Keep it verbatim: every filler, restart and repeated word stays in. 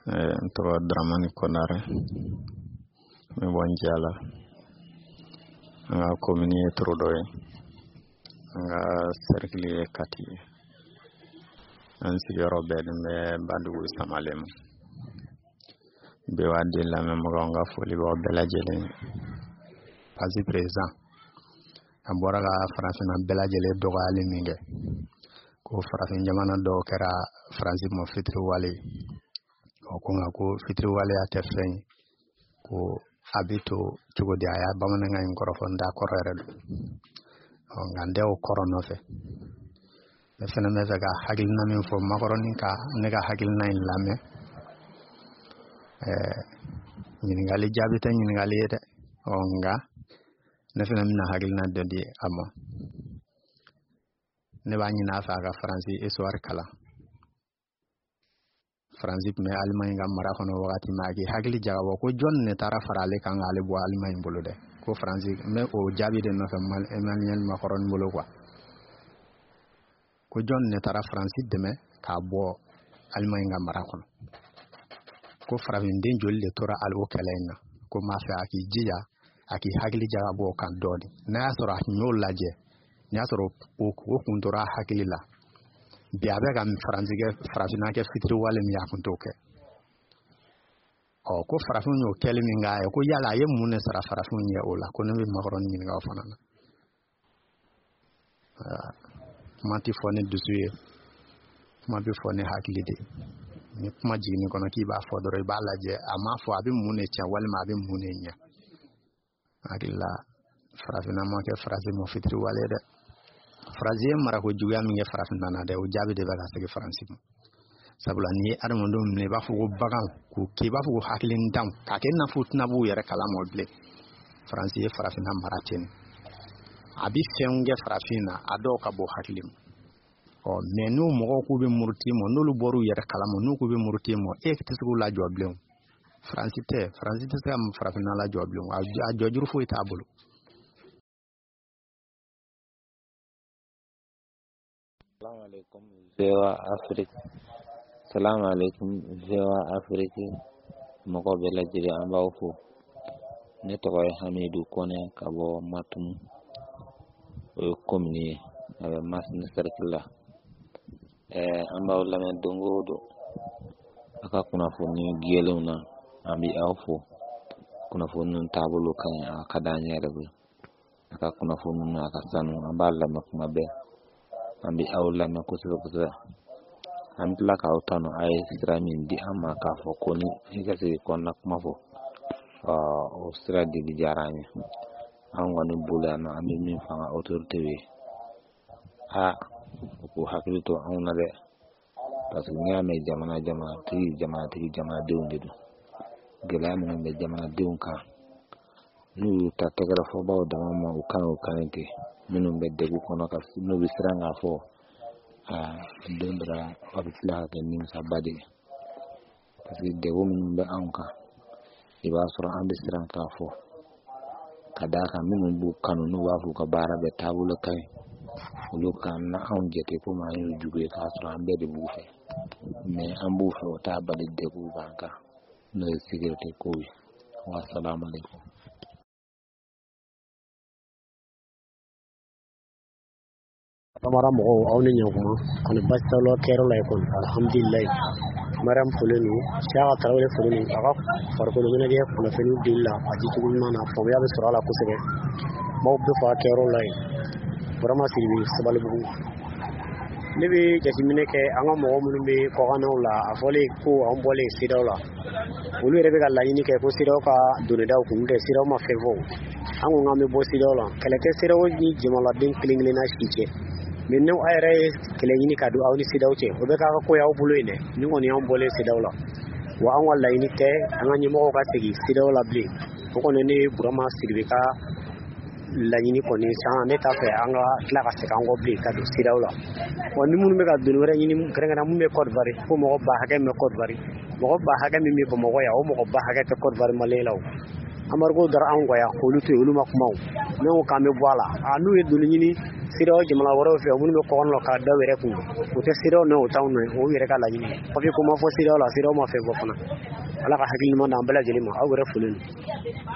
to Dramani Konare me bonjala nga komini trodoy nga cercle kati an sigaro bed me bandu samalem be wadi la me mo nga foli bo bela jele pasi présent ambora ga France na bela jele dogali minge ko France jamana do kera France mo fitri wali ko nga ko fitri wali atefen ko habito chugo dia ya bamana nga ngorofon da korere o ngande o korono fe e fena me ga hagil na min fo makoroni ka ne ga hagil na in lame eh ni ngali jabita ni ngali yede o nga ne fena min hagil na dodi amo ne ba ni na fa ga France histoire kala Franzip me Allemagne ga mara kono wakati magi hagli jago ko jonne tara farale kan ale bo Allemagne bolude ko Franzip me o jabi de no mal Emmanuel Macron bolo kwa ko jonne tara Franzip de me ka bo Allemagne ga mara kono ko Fravin den jolle tora al o kalenna ko ma fa aki jiya aki hagli jago bo kan dodi na soro nyol laje nya soro o ko kuntora hagli la biabe ga franzige frafina ke fitri wale mi akuntoke o ko frafun yo kelmi nga ko yala ye munne sara frafun ye ola ko no be maron ni nga fanana ah mati fone dusuye ma be fone hakilide ni kuma jini kono ki ba fodoro ba laje ama fo abi munne cha wale ma abi munne nya akilla frafina mo ke frazi mo fitri wale de Frazien mara ko juya mi nge farafin nana de o jabi de baga sege francais sabula ni adamo dum ne ba fugo bagan ko ke ba fugo haklin dam ka ken na fut na bu yere kala mo ble francais farafin maratin abi fenge farafina ado ka bo haklim o menu mo ko be murti mo nulu boru yere kala mo nuko be murti mo e tisgu la joble francais te francais te am farafin la joble a jojuru fo itabulu Salam alaikum Zewa Afrique Salam alaikum Zewa Afrique moko bela jiri amba ofu ne to ay Hamidou Kone kabo matum o komni aba mas ne cercle eh amba wala men dongo do aka kuna fonni gelewna ambi awfu kuna fonni tabulu kan aka danyere be aka kuna fonni aka sanu amba la makma be ambi awla na kusura kusura amtla ka utano ay stramin di amma ka fo koni higase konna kuma fo ah australia di jaranya an woni bulana ambi min fa autorité we ha ko hakilito awna de parce que nyame jamana jamana ti jamana ti jamana de unde do gelama be jamana de unka nu ta tegara fo bawo da mama o kan o kanete minum be de ko no ka no bisranga fo a dondra abitla ke nim sabade parce que de wo minum be anka e ba sura ambisranga fo kada ka minum bu kanu no wa fu ka bara be tabule kai lu kan na on jete ko ma yu juge ka sura ambe de bu fe mais ambu fo ta bade de bu banka no sécurité ko wi wa assalamu alaikum Amara mo awni nyakuma kon bastalo kero lay kon alhamdulillah maram fulani shaga tarawle fulani aga farko do ne ge ko fenu dilla aji tugul mana fo ya be sura la kusebe mo be fa kero lay vraiment sirbi sabal bu ne be jasimine ke anga mo mun be ko kana la afole ko am bole sidawla ulu rebe ga la ni ke ko sidaw ka dole daw ko nge sidaw ma fevo angu ngame bo sidawla kala ke sidaw ni jimala din klingle na shiche minno ayre kele ni kadu awni sidawche obe ka ko yaw buloyne ni ngoni am bole sidawla wa an walla ni te anga ni mo ka sigi sidawla bli ko ne ni burama sirbe ka la ni ko ni sa ne ta fe anga kla ka se kango bli kadu sidawla woni mun me ka dun wara ni krenga na mun me code vari ko mo ba ha ke me code vari mo ba ha ke mi mi ko mo ya o mo ba ha ke code vari malelaw amargo dar an goya ko lutu uluma kuma ne o kame bwala anu e dun ni siraw jamana wɛrɛw fɛ minnu bɛ kɔkɔn la k'a da yɛrɛ kun o tɛ siraw n'o t'anw nɔ o yɛrɛ ka laɲini papiye ko ma fɔ siraw la siraw ma fɛ bɔ fana ala ka hakili ɲuman d'an bɛɛ lajɛlen ma aw yɛrɛ folen